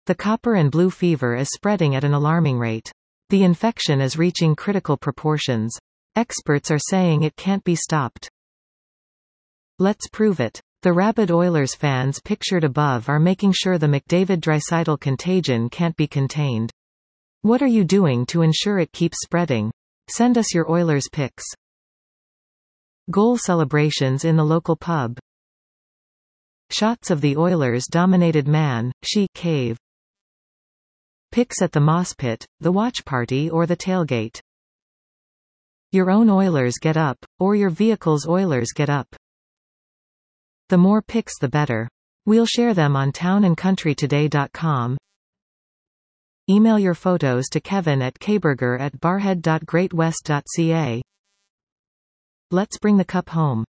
The copper and blue fever is spreading at an alarming rate. The infection is reaching critical proportions. Experts are saying it can't be stopped. Let's prove it. The rabid Oilers fans pictured above are making sure the McDavid-Draisaitl contagion can't be contained. What are you doing to ensure it keeps spreading? Send us your Oilers pics. Goal celebrations in the local pub. Shots of the Oilers-dominated man-she cave. Pics at the mosh pit, the watch party or the tailgate. Your own Oilers get up, or your vehicle's Oilers get up. The more pics the better. We'll share them on townandcountrytoday.com. Email your photos to kevin@kberger@barhead.greatwest.ca. Let's bring the cup home.